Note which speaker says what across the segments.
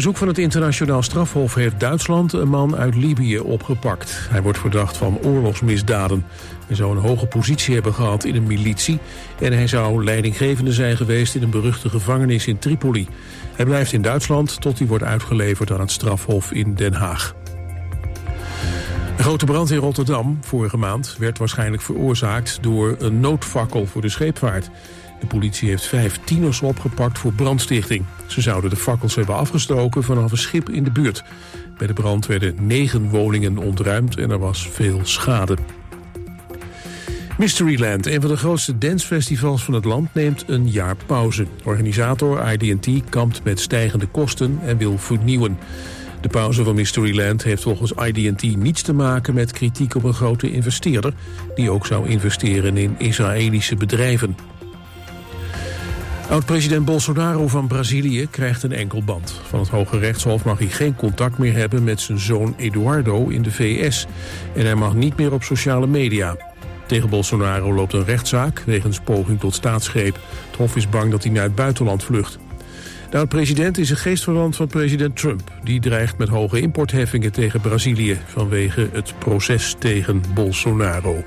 Speaker 1: verzoek van het internationaal strafhof heeft Duitsland een man uit Libië opgepakt. Hij wordt verdacht van oorlogsmisdaden. Hij zou een hoge positie hebben gehad in een militie en hij zou leidinggevende zijn geweest in een beruchte gevangenis in Tripoli. Hij blijft in Duitsland tot hij wordt uitgeleverd aan het strafhof in Den Haag. Een grote brand in Rotterdam vorige maand werd waarschijnlijk veroorzaakt door een noodfakkel voor de scheepvaart. De politie heeft 5 tieners opgepakt voor brandstichting. Ze zouden de fakkels hebben afgestoken vanaf een schip in de buurt. Bij de brand werden 9 woningen ontruimd en er was veel schade. Mysteryland, een van de grootste dancefestivals van het land, neemt een jaar pauze. Organisator ID&T kampt met stijgende kosten en wil vernieuwen. De pauze van Mysteryland heeft volgens ID&T niets te maken met kritiek op een grote investeerder die ook zou investeren in Israëlische bedrijven. Oud-president Bolsonaro van Brazilië krijgt een enkelband. Van het Hoge Rechtshof mag hij geen contact meer hebben met zijn zoon Eduardo in de VS. En hij mag niet meer op sociale media. Tegen Bolsonaro loopt een rechtszaak wegens poging tot staatsgreep. Het Hof is bang dat hij naar het buitenland vlucht. De oud-president is een geestverwant van president Trump. Die dreigt met hoge importheffingen tegen Brazilië vanwege het proces tegen Bolsonaro.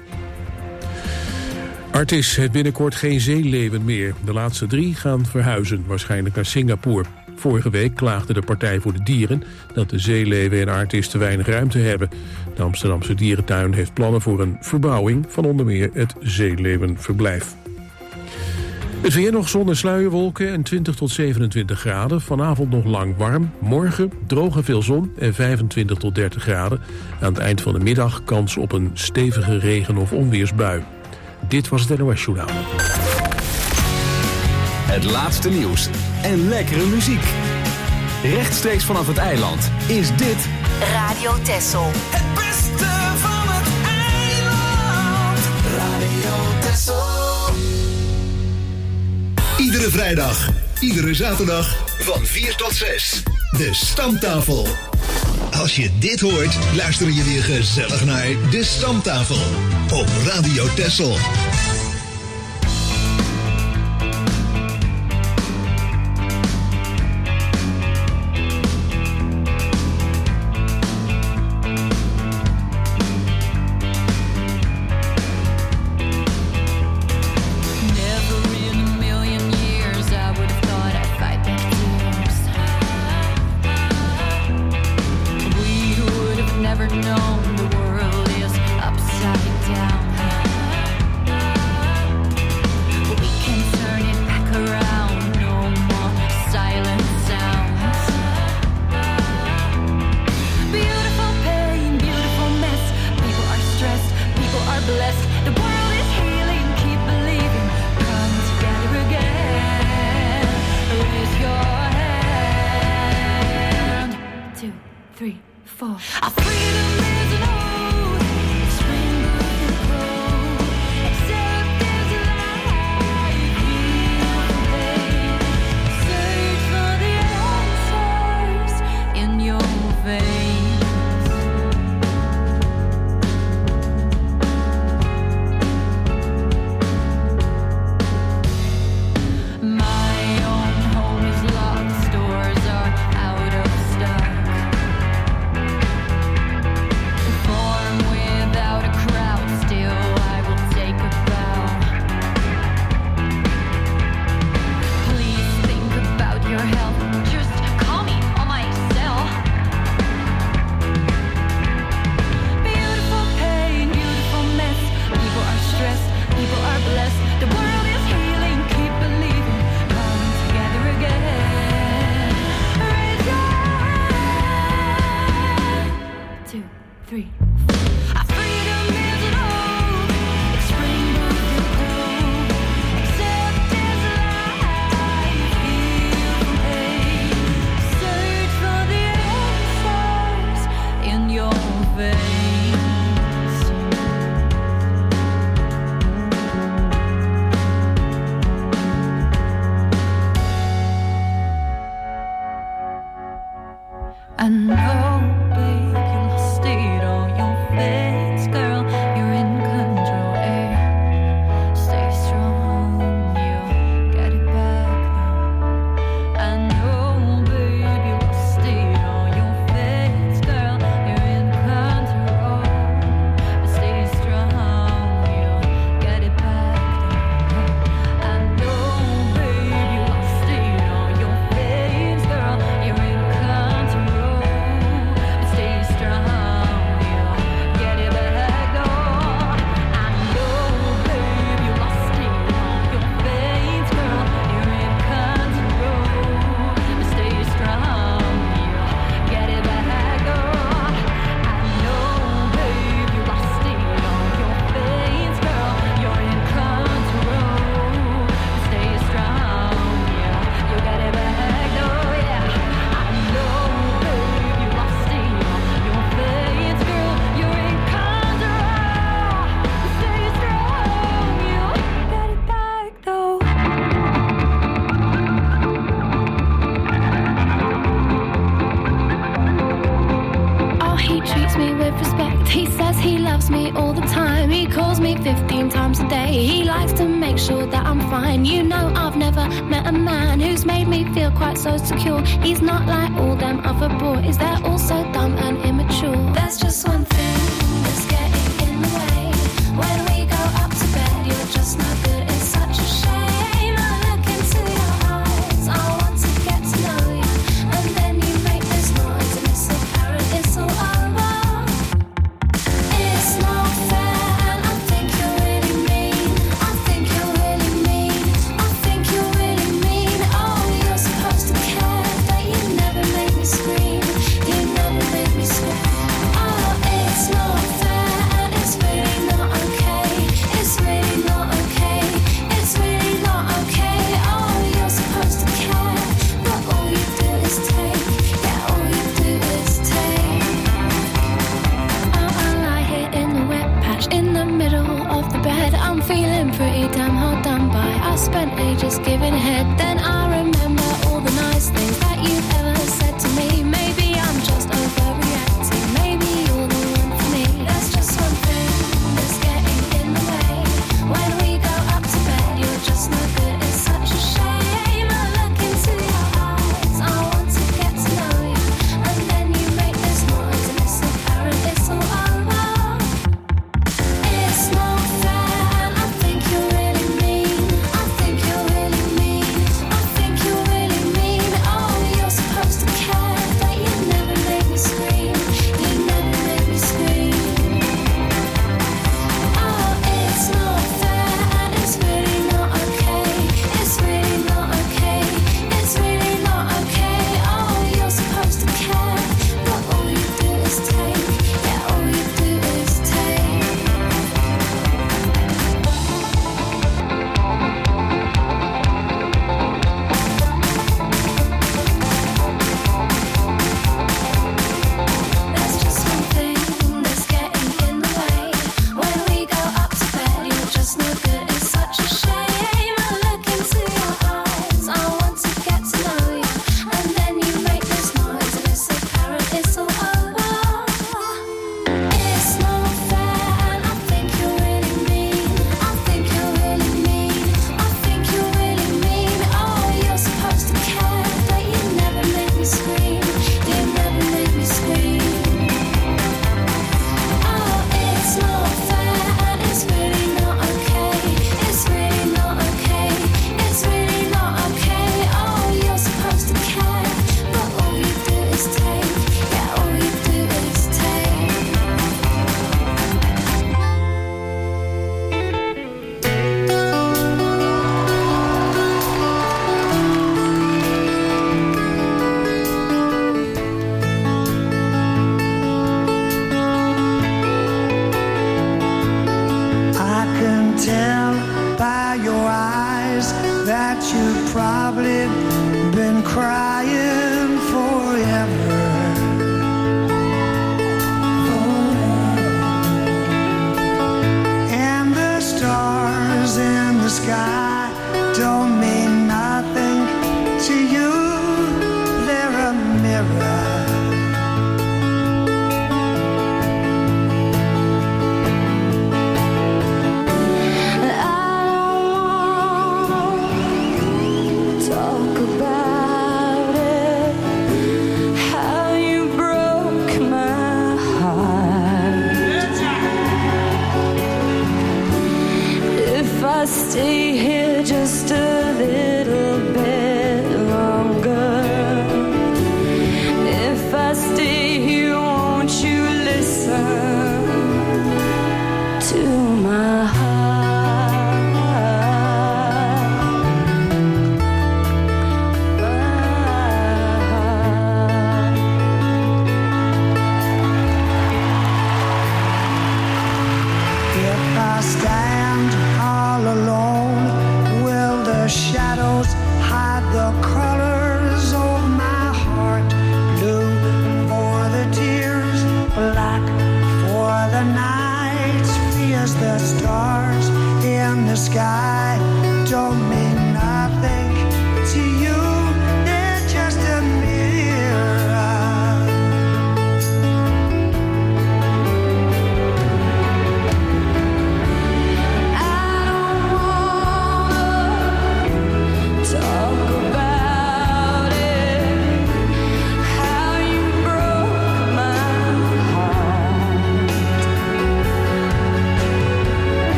Speaker 1: Artis heeft binnenkort geen zeeleeuwen meer. De laatste 3 gaan verhuizen, waarschijnlijk naar Singapore. Vorige week klaagde de Partij voor de Dieren dat de zeeleeuwen in Artis te weinig ruimte hebben. De Amsterdamse dierentuin heeft plannen voor een verbouwing van onder meer het zeeleeuwenverblijf. Het weer, nog zon en sluierwolken en 20 tot 27 graden. Vanavond nog lang warm. Morgen droog en veel zon en 25 tot 30 graden. Aan het eind van de middag kans op een stevige regen- of onweersbui. Dit was het NOS Journaal.
Speaker 2: Het laatste nieuws en lekkere muziek. Rechtstreeks vanaf het eiland is dit
Speaker 3: Radio Texel.
Speaker 4: Het beste van het eiland. Radio Texel.
Speaker 5: Iedere vrijdag, iedere zaterdag van 4 tot 6. De Stamtafel. Als je dit hoort, luister je weer gezellig naar De Stamtafel op Radio Texel.
Speaker 6: Stay He says he loves me all the time. He calls me 15 times a day. He likes to make sure that I'm fine. You know I've never met a man who's made me feel quite so secure. He's not like all them other boys. They're all so dumb and immature. There's just one thing that's getting in the way. When we go up to bed, you're just no good. It's such a shame. I look into your eyes. I want to get to know you. And then you make this noise and it's apparent it's all over. It's not fair and I think you're really mean. I think you're really mean. I think you're really mean. Oh, you're supposed to care, but you never make me scream. You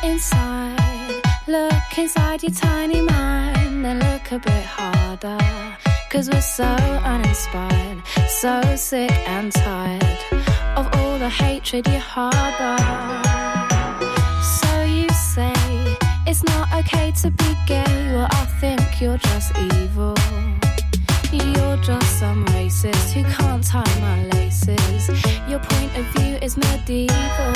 Speaker 6: inside, look inside your tiny mind, then look a bit harder, 'cause we're so uninspired, so sick and tired of all the hatred you harbor. So you say it's not okay to be gay, well I think you're just evil. You're just some racist who can't tie my laces. Your point of view is medieval.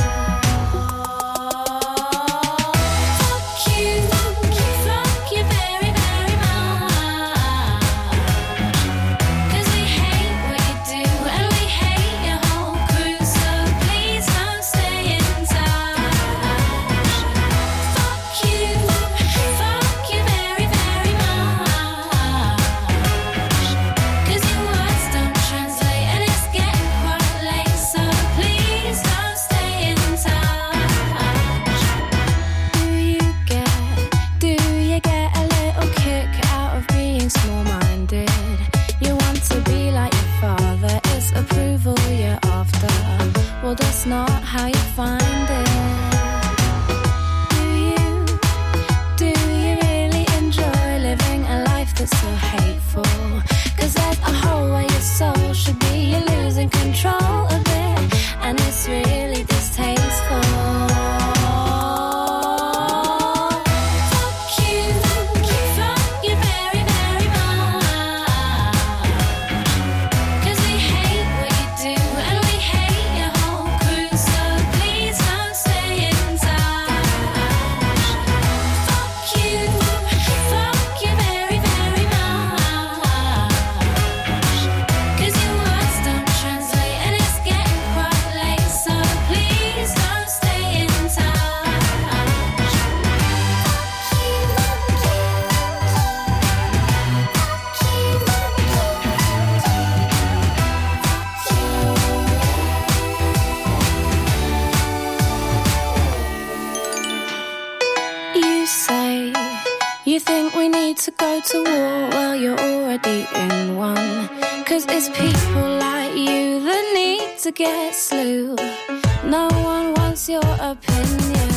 Speaker 6: Well, that's not how you find it. Do you really enjoy living a life that's so hateful? 'Cause there's a hole where your soul should be. You're losing control of it, and it's really distasteful. To go to war, well you're already in one. 'Cause it's people like you that need to get slew. No one wants your opinion.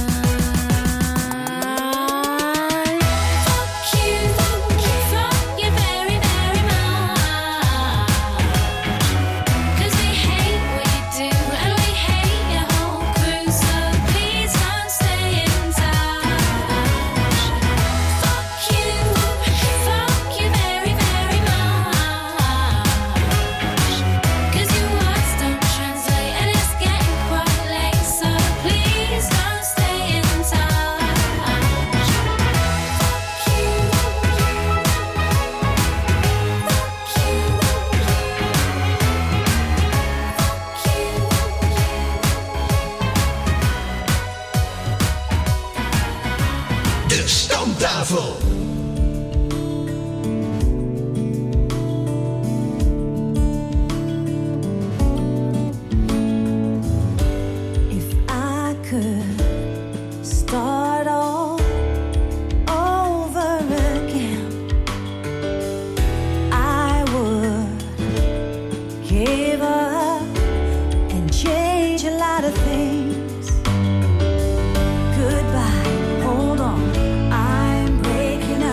Speaker 7: Goodbye, hold on, I'm breaking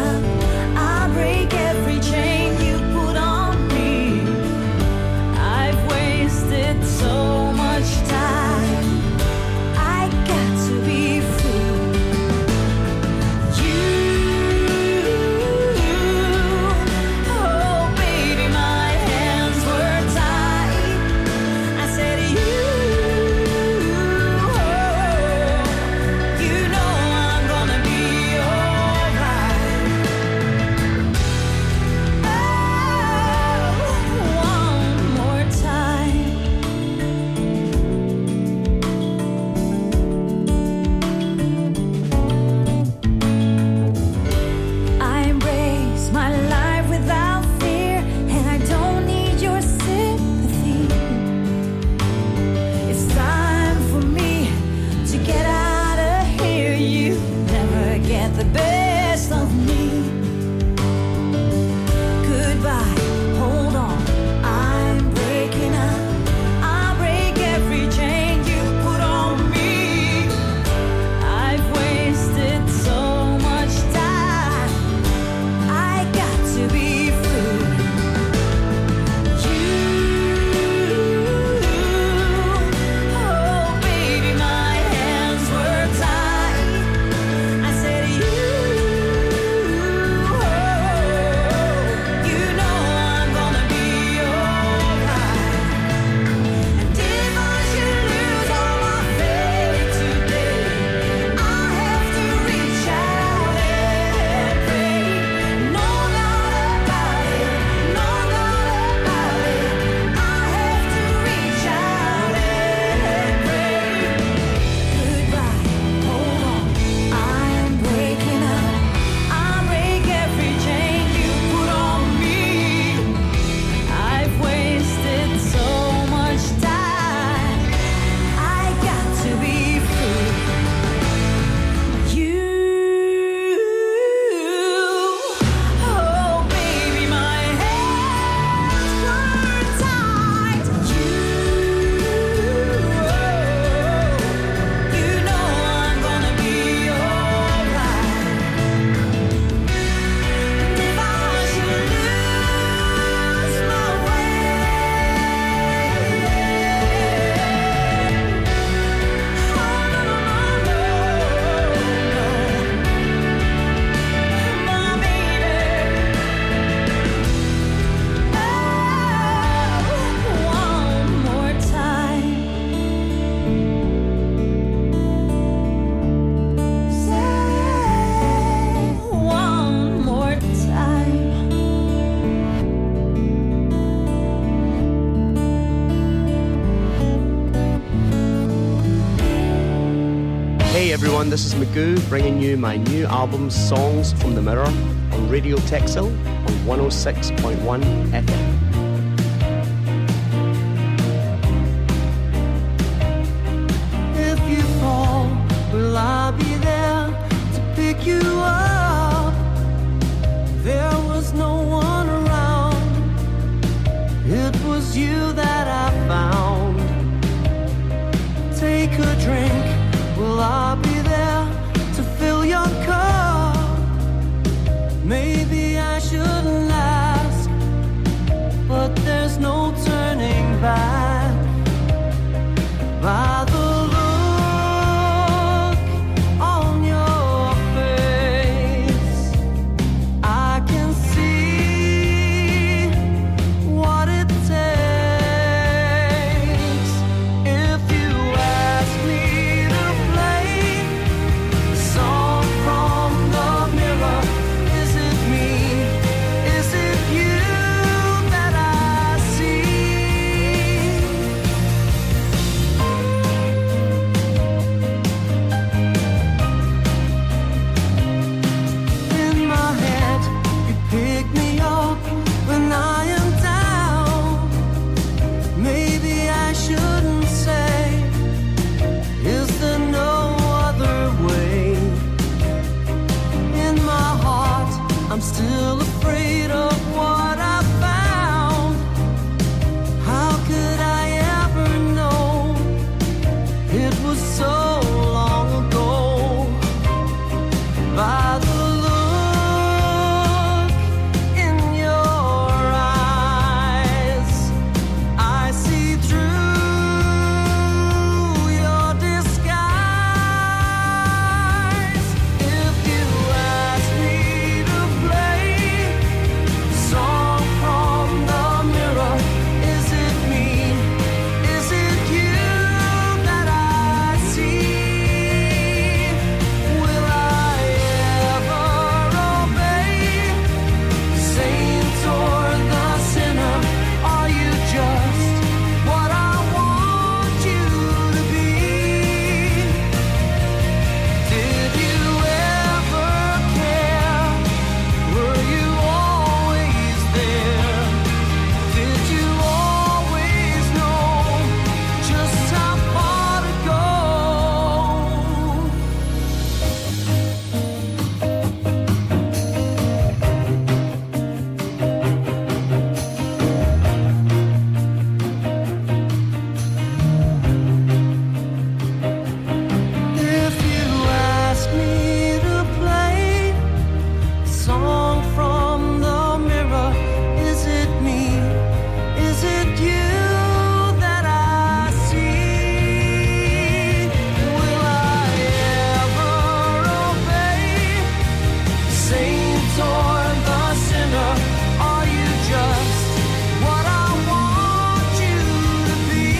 Speaker 7: everyone, this is Magoo bringing you my new album Songs from the Mirror on Radio Texel on 106.1 FM.
Speaker 4: If you fall, will I be there to pick you up? There was no one around. It was you that I found. Take a drink. Will I be there to fill your cup? Maybe I shouldn't last, but there's no turning back. By the look on your face, I can see what it takes. If you ask me to play a song from the mirror, is it me? Is it you that I see? In my head, you pick me up when I am down. Maybe I shouldn't say, is there no other way? In my heart, I'm still afraid of what I found. How could I ever know? It was so long ago. By the look in your eyes, I see through your disguise. If you ask me to play a song from the mirror, is it me? Is it you that I see? Will I ever obey the saint or the sinner? Are you just what I want you to be? Did you ever care? Were you always there? Did you always know just how far to go? If you ask me to play a song from the mirror, is it me? Is it you that I see? Will I ever obey the saint or the sinner? Are you just what I want you to be?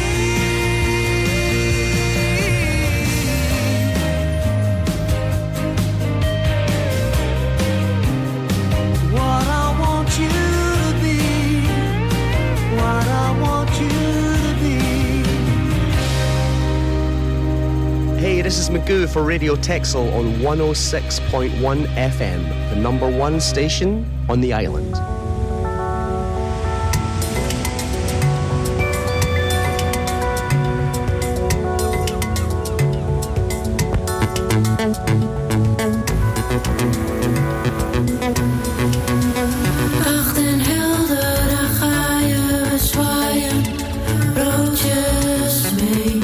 Speaker 4: What I want you to be, what I want you to be.
Speaker 7: Hey, this is Magoo for Radio Texel on 106.1 FM, the number one station on the island.
Speaker 6: Nacht en helder, daar ga je zwaaien, broodjes mee.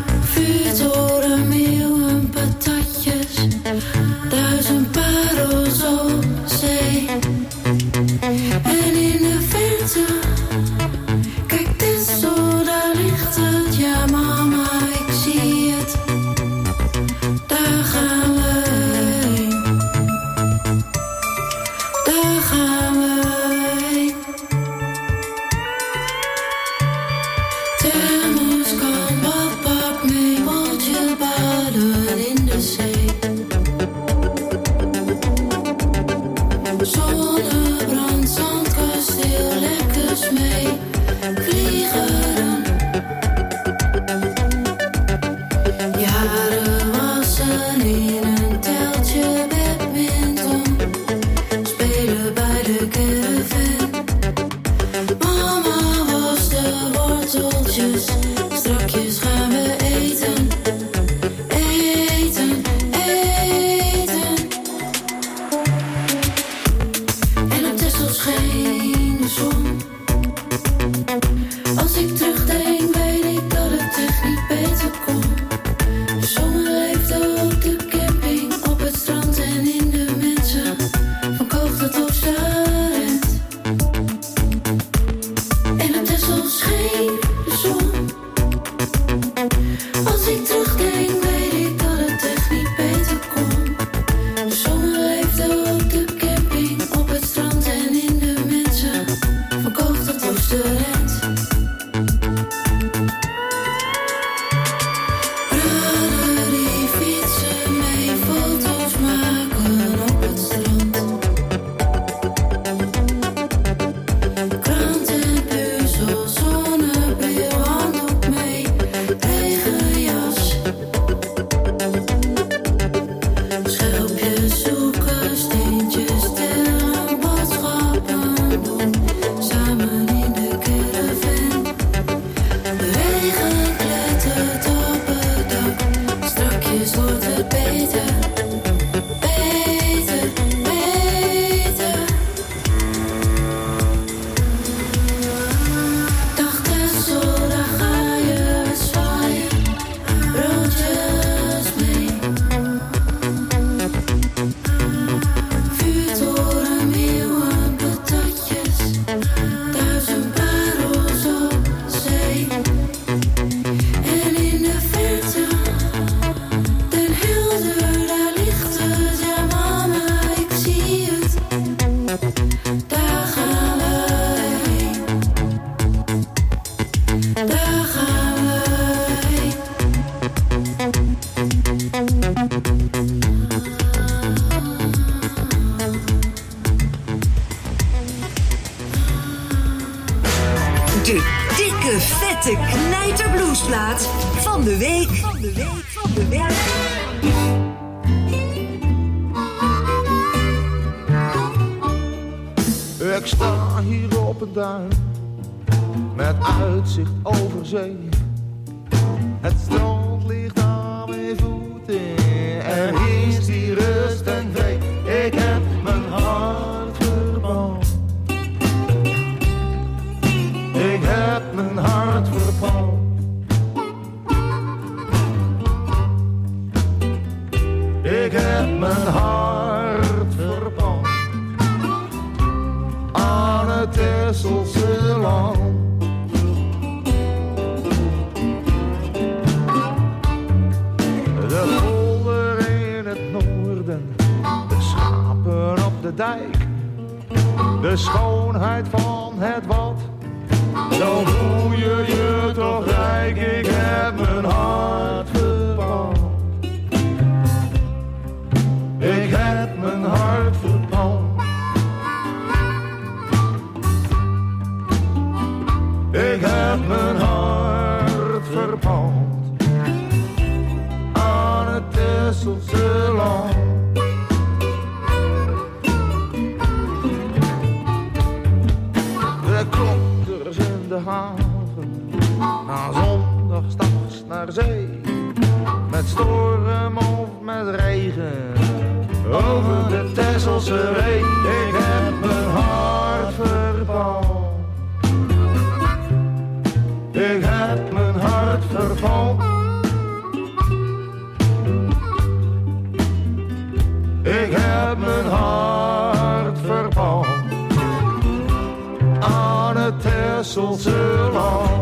Speaker 6: Vuurtoren, meeuwen, patatjes, 1000 parels
Speaker 8: in een teltje badminton. Spelen bij de caravan. Mama was de worteltjes. Strakjes gaan we eten. Eten, eten. En op Texel scheen de zon. Als ik terugdenk weet ik dat het echt niet beter kon. De zomer leefde op de camping, op het strand en in de mensen. Van Koogda tot Starend. En op Texel scheen de zon. Als ik terugdenk weet ik dat het echt niet beter kon. De zomer leefde op de camping, op het strand en in de mensen. Van Koogda tot Starend.
Speaker 9: Ik sta hier op een duin, met uitzicht over zee. Het strand ligt aan mijn voeten, er is die rust en vrede. Ik heb mijn hart verbrand. Ik heb mijn hart verbrand. Ik heb mijn hart verbrand. Aan het Texelse land. De polder in het noorden, de schapen op de dijk. De schoonheid van het wat, dan voel je je toch rijk. Ik heb mijn hart verbrand. Ik heb mijn hart verbrand. Ik heb mijn hart verbrand. Aan het Texelse land. De klokkers in de haven, na zondag s'nachts naar zee. Met storm of met regen, over de Texelse Ree. Ik heb mijn hart verbrand. Ik heb mijn hart verbrand. Ik heb mijn hart verbrand. Aan het Texelse land.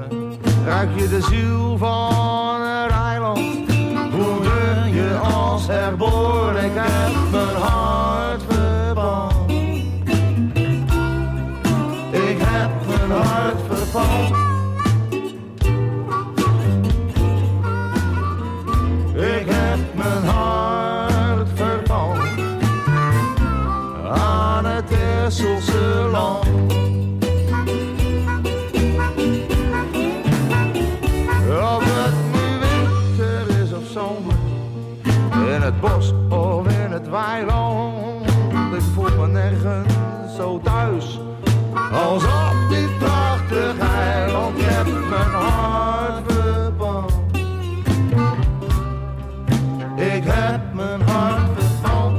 Speaker 9: ruik je de ziel van het eiland. Voel je je als herboren, ik heb mijn hart verbrand. Ik heb mijn hart verpand. Ik heb mijn hart verpand aan het Texelse land. Of het nu winter is of zomer, in het bos of in het weiland, ik voel me nergens zo thuis als op dit prachtig eiland. Ik heb mijn hart verpand. Ik heb mijn hart verpand.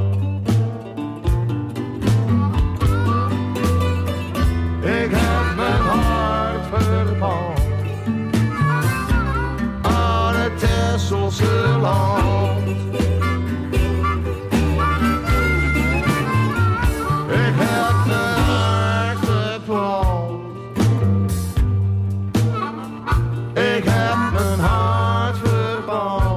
Speaker 9: Ik heb mijn hart verpand aan het Texelse land. Ik heb mijn hart verpand. Ik heb mijn hart verpand.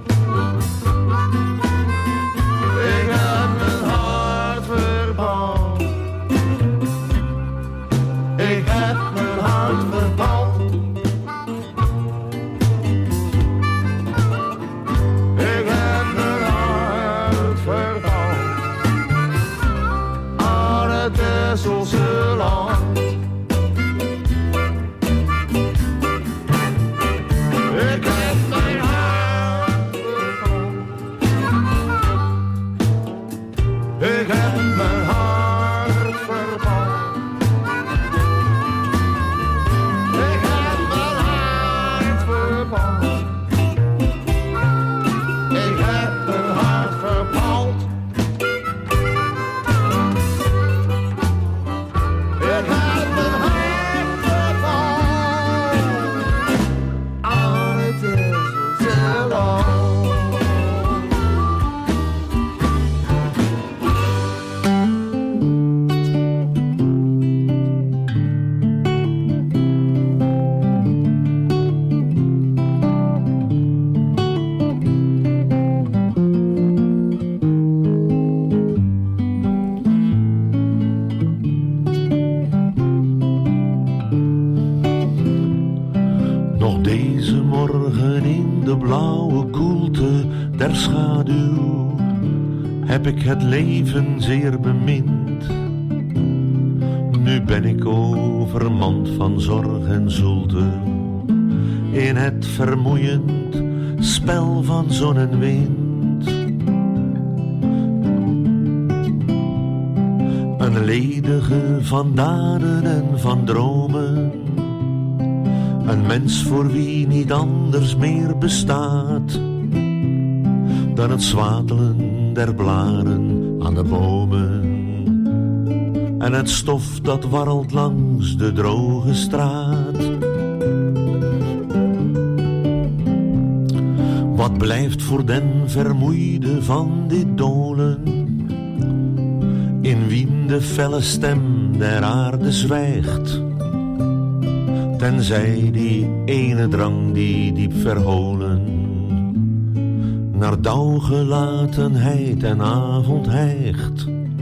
Speaker 9: Ik heb mijn hart verpand. Ik heb mijn hart verpand. Ik heb mijn hart verpand aan het Texelse land. Ik heb mijn hart verpand. Ik heb mijn hart verpand. Ik heb mijn hart verpand. Ik heb mijn hart verpand. Ik heb mijn hart verpand aan het Texelse land.
Speaker 10: Nog deze morgen in de blauwe koelte der schaduw heb ik het leven zeer bemind. Nu ben ik overmand van zorg en zoelte in het vermoeiend spel van zon en wind. Een ledige van daden en van dromen, een mens voor wie niet anders meer bestaat dan het zwatelen der blaren aan de bomen en het stof dat warrelt langs de droge straat. Wat blijft voor den vermoeide van dit dolen, in wien de felle stem der aarde zwijgt, tenzij die ene drang die diep verholen naar dauwgelatenheid en avond hijgt.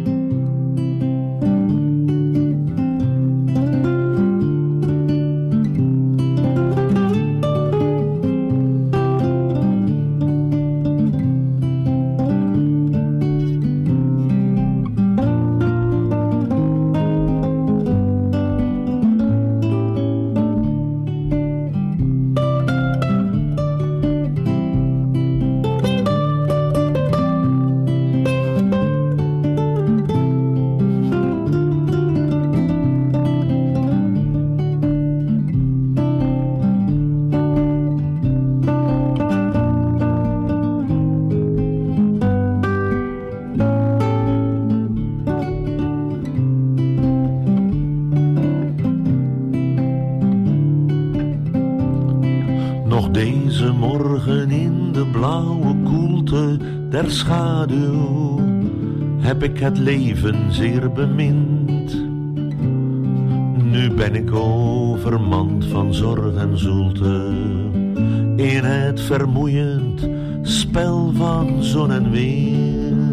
Speaker 10: Deze morgen in de blauwe koelte der schaduw heb ik het leven zeer bemind. Nu ben ik overmand van zorg en zoelte, in het vermoeiend spel van zon en wind.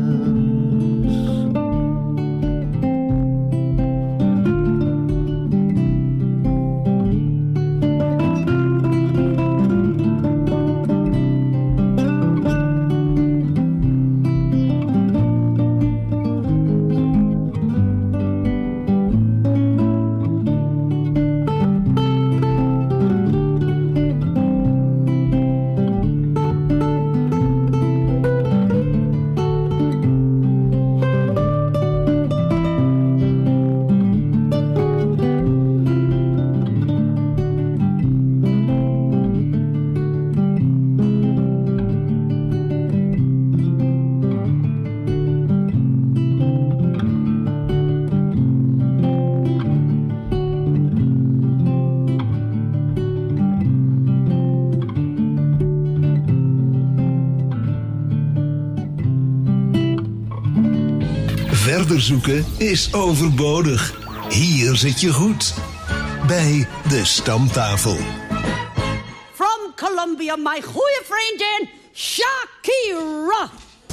Speaker 5: Verder zoeken is overbodig. Hier zit je goed. Bij de Stamtafel.
Speaker 11: From Colombia, my goeie vriendin Shakira.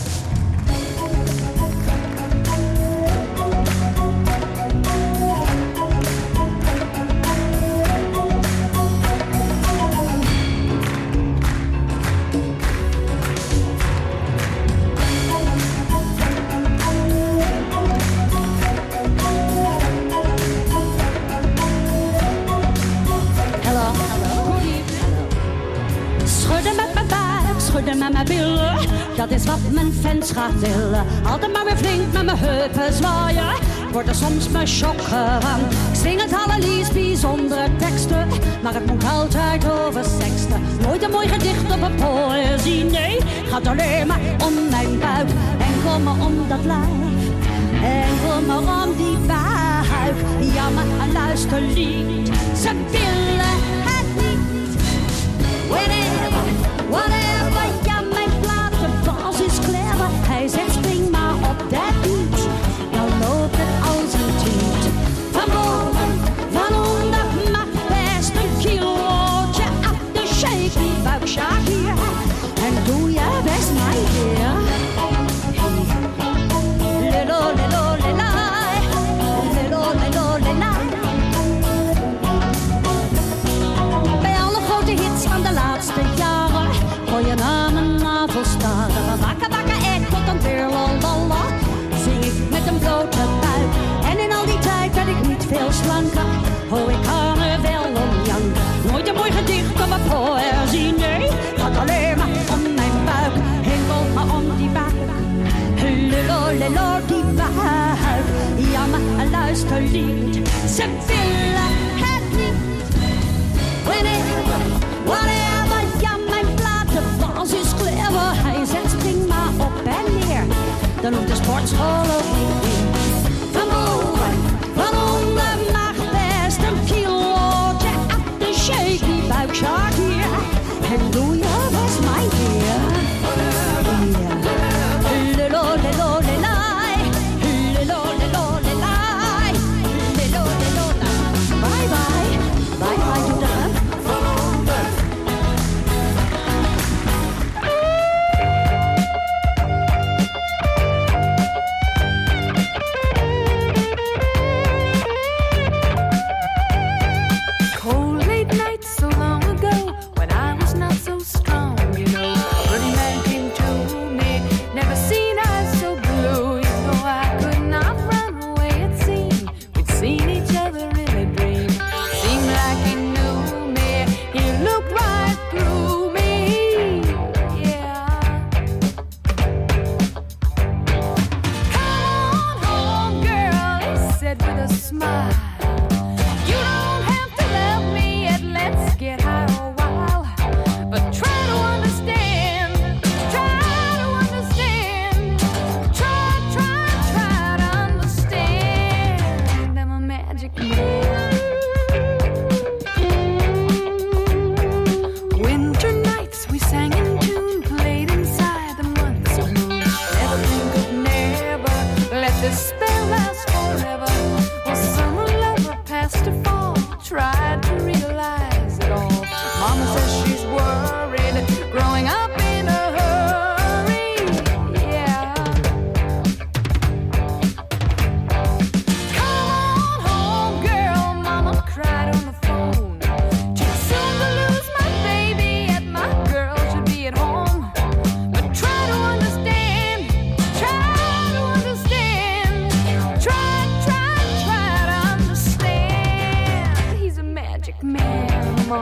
Speaker 12: Schudden met mijn billen, dat is wat mijn fans graag willen. Altijd maar weer flink met mijn heupen zwaaien, word er soms mijn schokken van. Ik zing het allerliefst bijzondere teksten, maar het moet altijd over seksten. Nooit een mooi gedicht op een poëzie, nee, gaat alleen maar om mijn buik. Enkel maar om dat lijf, enkel maar om die buik. Jammer, luister lied, ze willen het niet. Whenever, whatever, ja mijn platenbas is clever. Hij zegt spring maar op dat beat, dan loopt het als een tweet. Van boven, van onder, maar best een kilootje af de shaky buik Shakira. En doe je best mijn heer. Lilo, lilo, lilai, lilo, lilo, lilai. Bij alle grote hits van de laatste jaren gooi je naar mijn navelstaren. Van wakka wakka ek tot een weerlalala zing ik met een blote buik. En in al die tijd ben ik niet veel slanker. Oh, ik kan er wel om janken. Nooit een mooi gedicht op een poëzie, nee. Gaat alleen maar om mijn buik. Enkel maar om die buik. Lilo, lilo, die buik. Ja, maar luister lied. Ze willen het niet. Whenever, whatever, ja, mijn platenbas is clever. Hij zegt spring maar op en neer, dan hoeft de sportschool ook niet meer. Van boven, van onder, mag best een kilootje af de shaky buik Shakira. En doe je best mijn heer. Lilo, lilo, lilai, lilo, lilo, lilai, lilo, lilo, bye bye, bye bye, doe dat.
Speaker 8: Cold late nights so long ago, when I was not so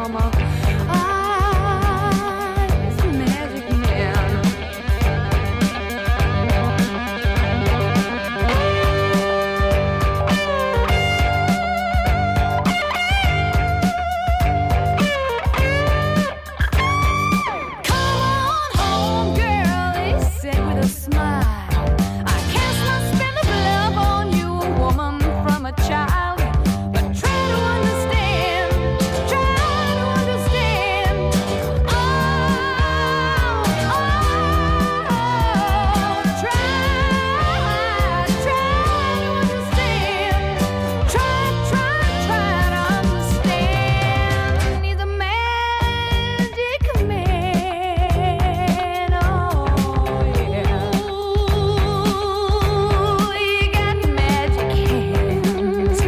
Speaker 8: mama. He's a magic man. Come on home, girl, he said with a smile. I can't spend the love on you, a woman from a child. But try to understand, try to understand. Oh, try to understand. Try to understand. He's a magic man, oh yeah. Ooh, he got magic hands.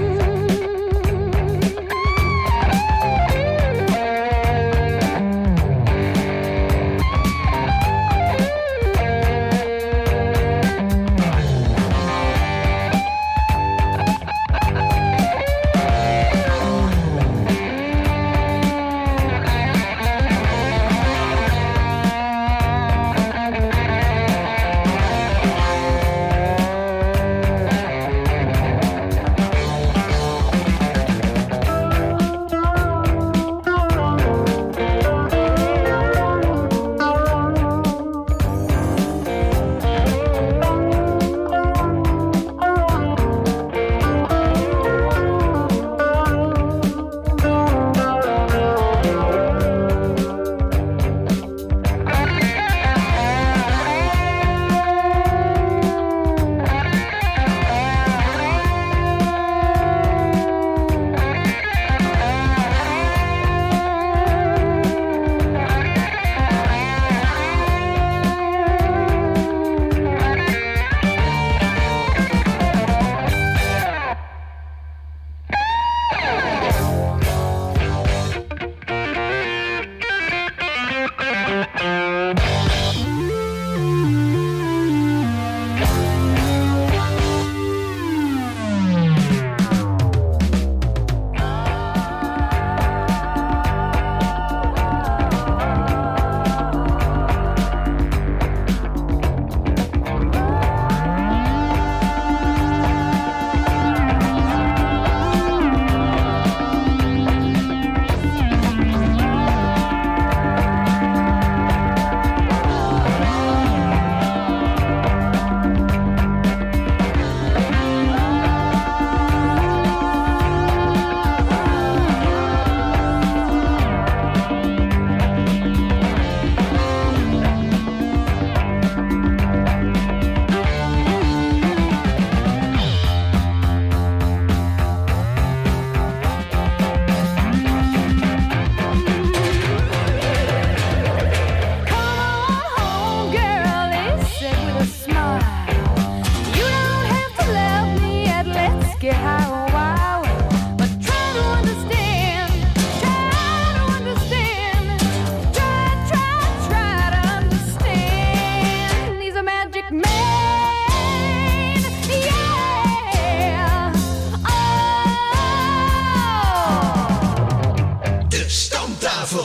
Speaker 8: Get high a while, but try to understand, try to understand. He's a magic man, yeah. Oh.
Speaker 5: De Stamtafel.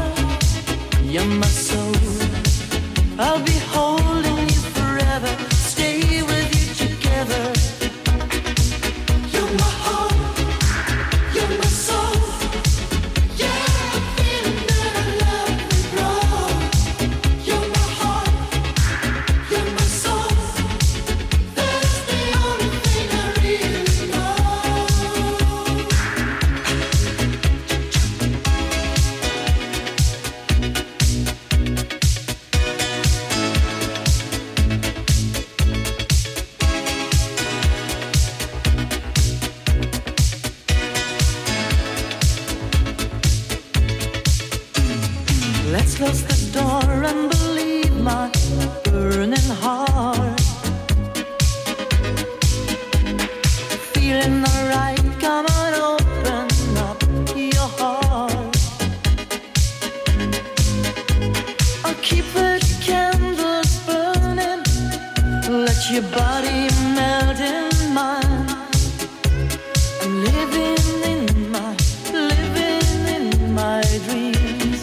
Speaker 4: You're my soul. I'll be holding you forever. let your body melt in mine. I'm living in my dreams.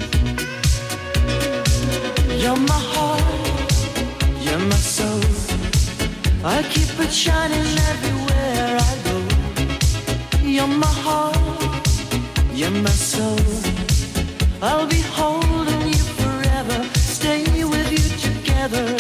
Speaker 4: You're my heart, you're my soul. I keep it shining everywhere I go. You're my heart, you're my soul. I'll be holding you forever, stay with you together.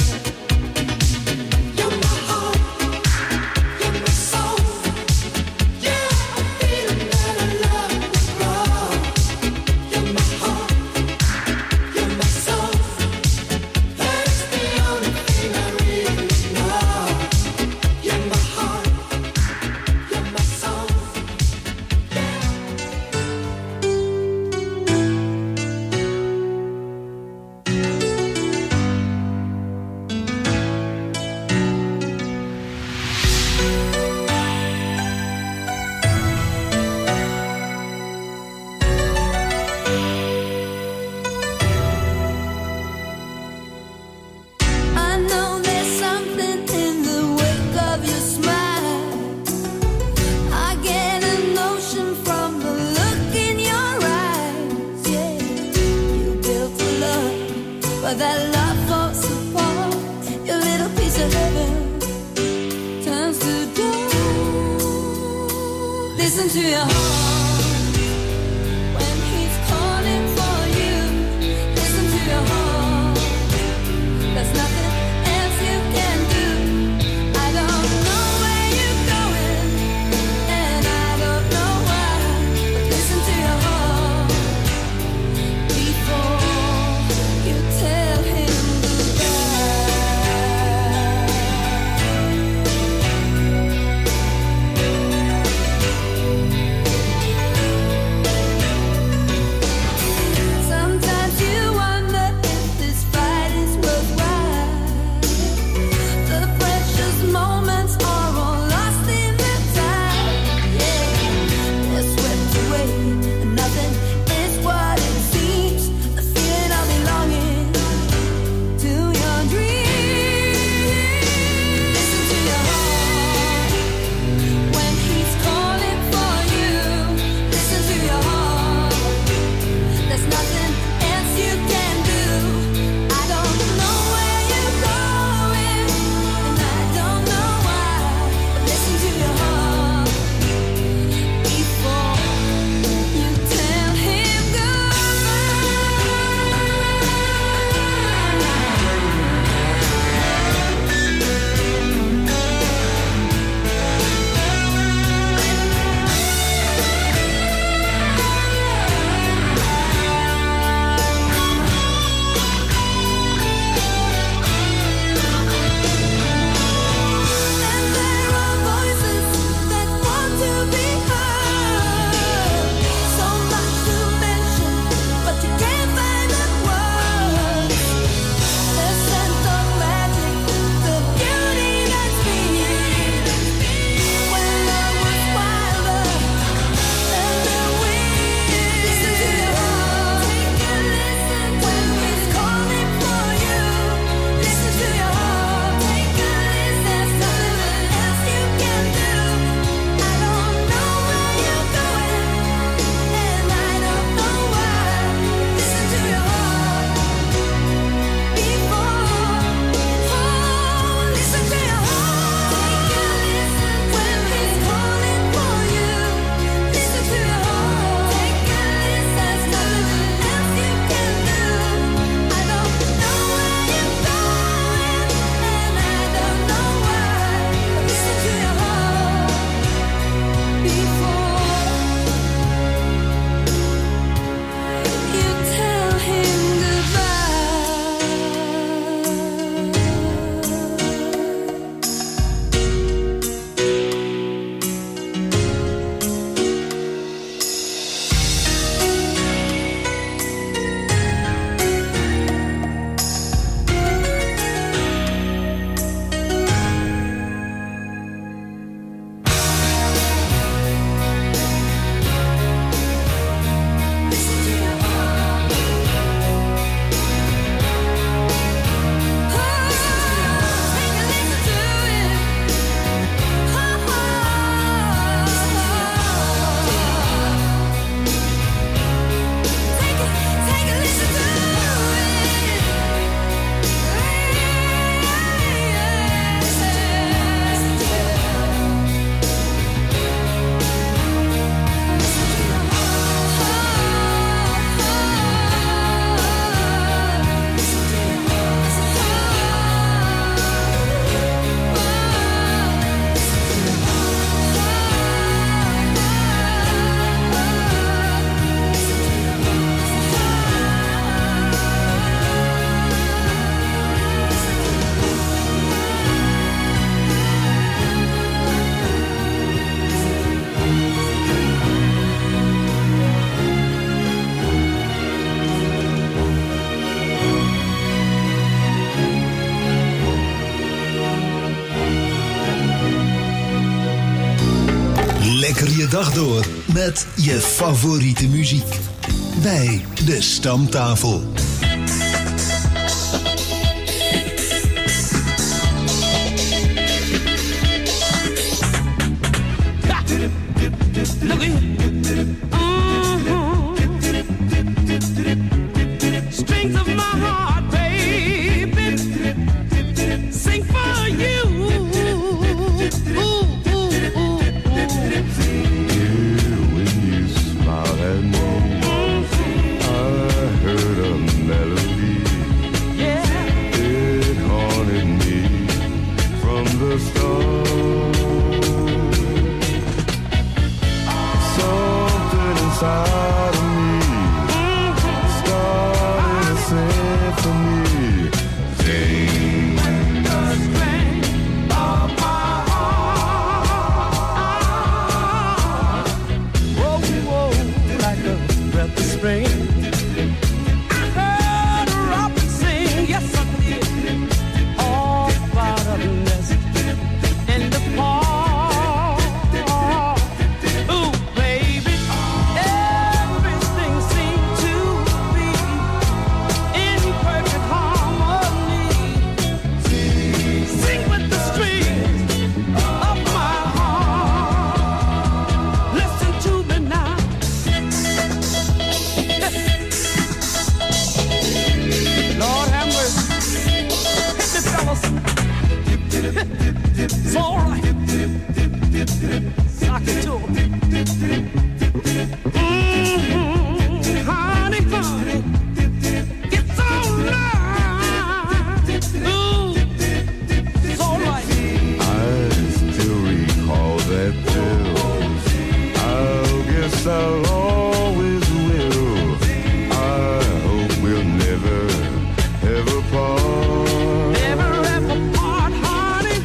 Speaker 5: lekker je dag door met je favoriete muziek. Bij de Stamtafel.
Speaker 4: Look at strings of my heart, baby, sing for you.
Speaker 9: When you smiled at me, I heard a melody.
Speaker 4: Yeah,
Speaker 9: it haunted me from the start. Something inside of me started a symphony. Sing the strength of my heart.
Speaker 4: whoa, whoa, like a breath of spring. I heard a robin sing, yes I did, all about a nest in the park. Ooh, baby, everything seemed to be in perfect harmony. Sing with the strings of my heart. Listen to me now. Lord have mercy. Hit me, fellas. It's all right. Sock it to 'em. Honey, honey, it's all right. Ooh, it's all right.
Speaker 9: I still recall that pill. I guess I'll always will. I hope we'll never ever part.
Speaker 4: Never ever part, honey.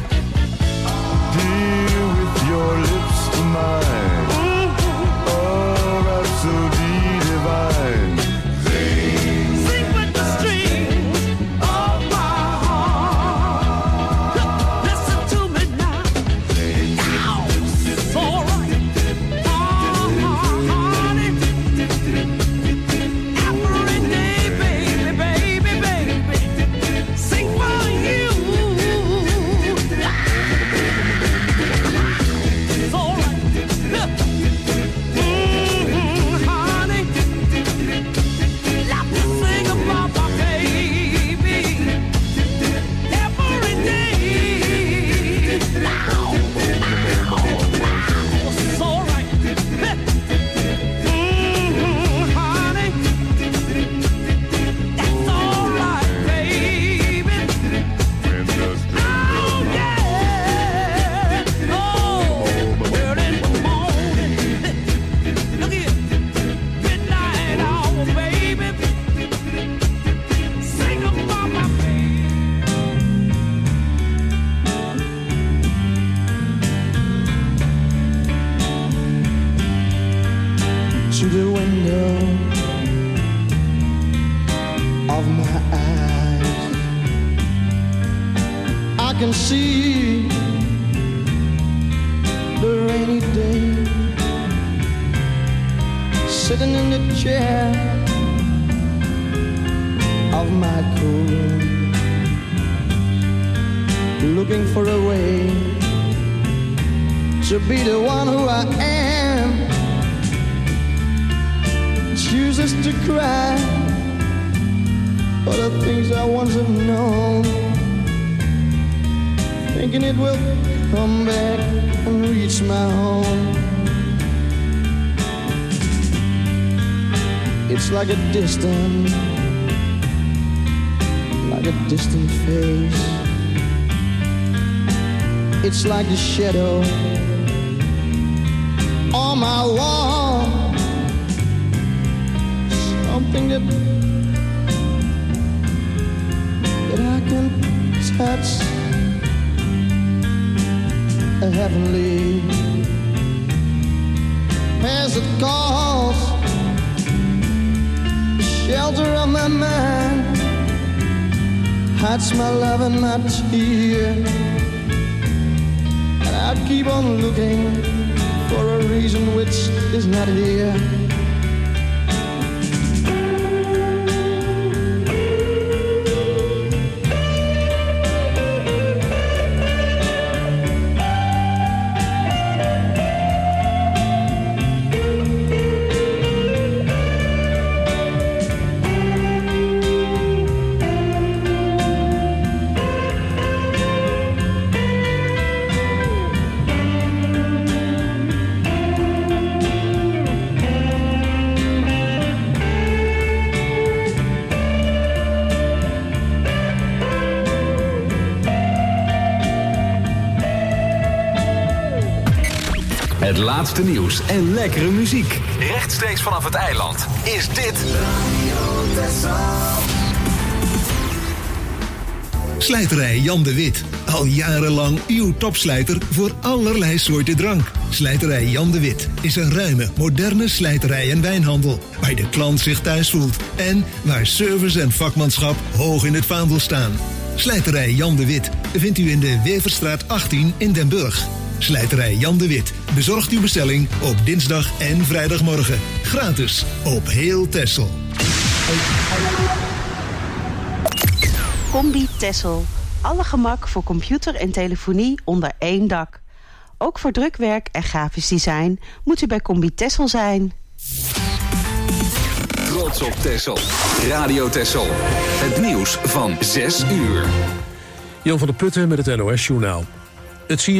Speaker 9: Dear, with your lips to mine, oh, rhapsody divine. Sing,
Speaker 4: Sing with the strings of my heart. Listen to me now. Ow, it's all right. Honey. Every day, baby, baby, baby. Sing for you. It's all right. Honey. Love to sing about my baby every day. Now, it's all right. Honey, that's all right, baby. Oh yeah, oh, early in the morning. Look here, midnight hour, baby. Sing about my baby.
Speaker 9: to the window of my eyes, I can see the rainy day, sitting in the chair of my cool room, looking for a way to be the one who I am. Chooses to cry for the things I once have known, thinking it will come back and reach my home. It's like a distant face. It's like the shadow on my wall. Something that I can touch, a heavenly as it calls, the shelter of my mind, hides my love and my tear, and I'd keep on looking for a reason which is not here.
Speaker 2: Het laatste nieuws en lekkere muziek. Rechtstreeks vanaf het eiland is dit Radio Texel.
Speaker 5: Slijterij Jan de Wit. Al jarenlang uw topslijter voor allerlei soorten drank. Slijterij Jan de Wit is een ruime, moderne slijterij en wijnhandel. Waar de klant zich thuis voelt. En waar service en vakmanschap hoog in het vaandel staan. Slijterij Jan de Wit vindt u in de Weverstraat 18 in Den Burg. Slijterij Jan de Wit bezorgt uw bestelling op dinsdag en vrijdagmorgen. Gratis op heel Texel.
Speaker 13: Combi Texel. Alle gemak voor computer en telefonie onder één dak. Ook voor drukwerk en grafisch design moet u bij Combi Texel zijn.
Speaker 2: Trots op Texel. Radio Texel. Het nieuws van 6 uur.
Speaker 1: Jan van der Putten met het NOS-journaal. Het